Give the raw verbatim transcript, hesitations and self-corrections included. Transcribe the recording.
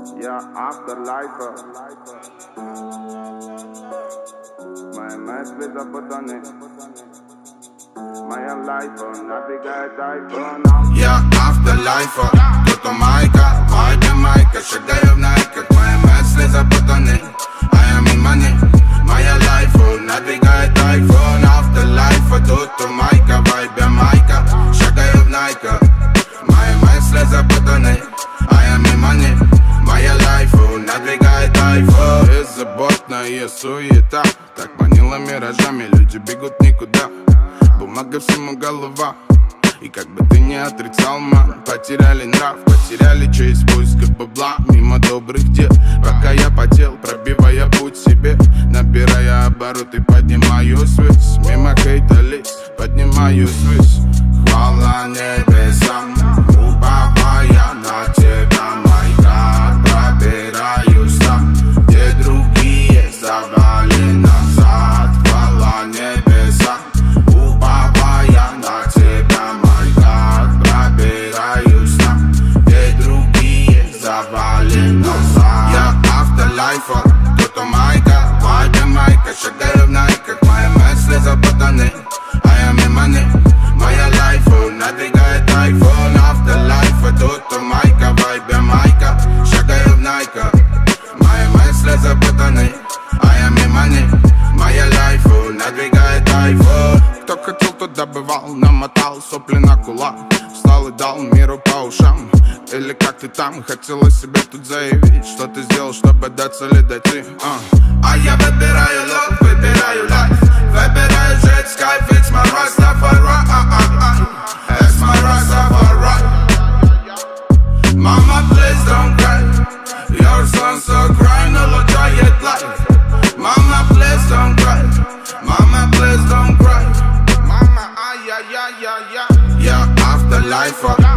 Я автолайфа. Мои мысли запутаны. Моя лайфа набегает айфон. Я автолайфа, кто-то майка, майка, майка. Шагаю в найках, мои мысли запутаны. I am in money, моя лайфа набегает айфон. Автолайфа, тут майка, вайбе майка. Шагаю в найках, мои мысли запутаны. I am in money, моя лайфа надвигает айфон. Беззаботная суета так манила миражами, люди бегут никуда. Бумага всему голова. И как бы ты не отрицал, мам, потеряли нрав, потеряли честь в поисках бабла. Мимо добрых дел, пока я потел, пробивая путь себе, набирая обороты, поднимаюсь ввысь. Мимо хейта лиц, поднимаюсь ввысь. Хвала небесам, уповая на тебя, мой гад. Пробираюсь там, где другие завали назад. Хвала небесам, уповая на тебя, мой гад. Пробираюсь там, где другие завали назад. Я автолайфа, кто-то майка, вайбе майка. Шагаю в найках, мои мысли запутаны. I am in money, моя лайфа надвигает айфон. Автолайфа, тут майка, вайбе майка. Шагаю в найках, мои мысли запутаны. I am in money, моя лайфа надвигает айфон. Кто хотел, тот добывал, намотал сопли на кулак. Встал и дал миру по ушам. Или как ты там, хотела себе тут заявить, что ты сделал, чтобы до цели дойти. uh. А я выбираю лов, выбираю лайф. Выбираю жить с кайф, it's my Rastafari. It's my Rastafari. Mama, please don't cry. Your son so cry, no лучает life. Mama, please don't cry. Mama, please don't cry. Mama, ай-яй-яй-яй-яй. Я автолайфа.